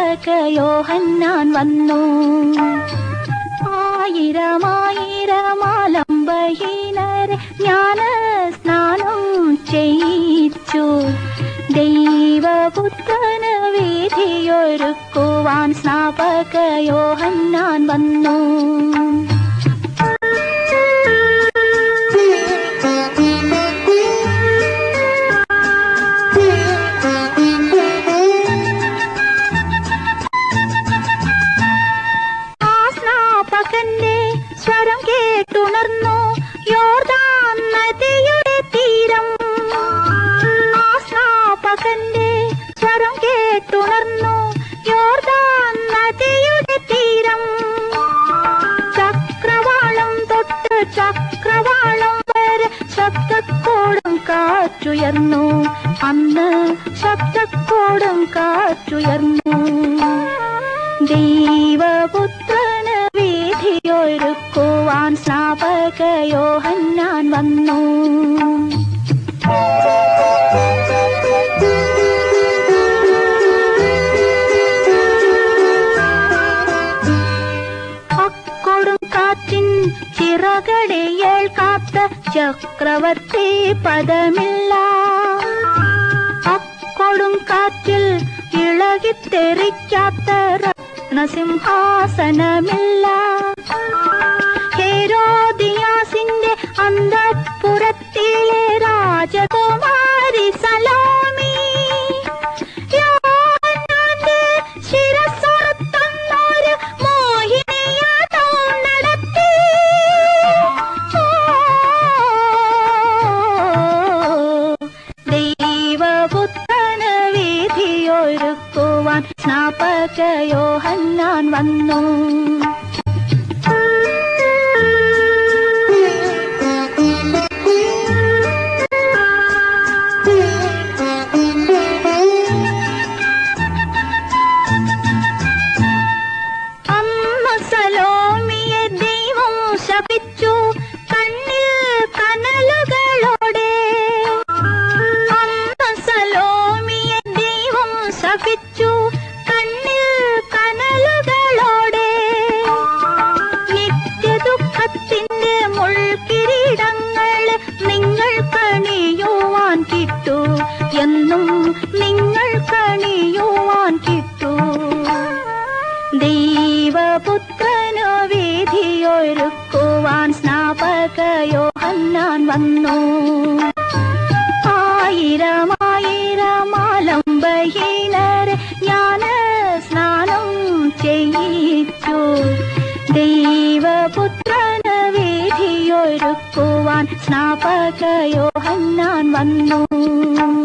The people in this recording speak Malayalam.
സ്നാപക യോഹന്നാൻ വന്നു. ആയിരമായിരമാലംബഹീനരെ ജ്ഞാന സ്നാനം ചെയ്യിച്ചു. ദൈവപുത്രന് വീഥിയൊരുക്കുവാൻ സ്നാപക യോഹന്നാൻ വന്നു. സ്വരം കേട്ടുണർന്നു യോർദാൻ നദിയുടെ തീരം. ആ സ്നാപകന്റെ സ്വരം കേട്ടുണർന്നു യോർദാൻ നദിയുടെ തീരം. ചക്രവാളം തൊട്ട് ചക്രവാളം വരെ ശബ്ദക്കോടും കാറ്റുയർന്നു. അന്ന് ശബ്ദക്കോടും കാറ്റുയർന്നു. ദൈവപുത്രന് വീഥിയൊരുക്കുവാൻ സ്നാപക യോഹന്നാൻ വന്നു. അക്കൊടും കാറ്റിൻ ചിറകടിയേൽ കാത്ത ചക്രവർത്തി പദമില്ല. അക്കൊടും കാറ്റിൽ ഇളകിത്തെറിക്കാത്ത സിംഹാസനമില്ല. ഹെരോദിയാസിന്റെ അന്തഃപുരത്തിലെ രാജകുമാരി സലോമി യോഹന്നാന്റെ ശിരസ്സറുത്തൊരു മോഹിനിയാട്ടം നടത്തി. ദൈവപുത്രന് വീഥിയൊരുക്കുവാൻ സ്നാപക യോഹന്നാൻ വന്നു. അന്ന് സലോമിയെ ദൈവം ശപിച്ചു കണ്ണിൽ കനലുകളോടെ. അന്ന് സലോമിയെ ദൈവം ശപിച്ചു കണ്ണിൽ കനലുകളോടെ. നിത്യദുഃഖത്തിന്റെ മുൾക്കിരീടങ്ങൾ നിങ്ങൾ കണിയുവാൻ കിട്ടു. എന്നും നിങ്ങൾ കണിയുവാൻ കിട്ടു. ദൈവപുത്രനു വീഥിയൊരുക്കുവാൻ സ്നാപക യോഹന്നാൻ വന്നു. ആയിരമായിരമാലംബഹീനരെ ജ്ഞാന സ്നാനം ചെയ്യിച്ചു. ദൈവപുത്രന് വീഥിയൊരുക്കുവാൻ സ്നാപക യോഹന്നാൻ വന്നു.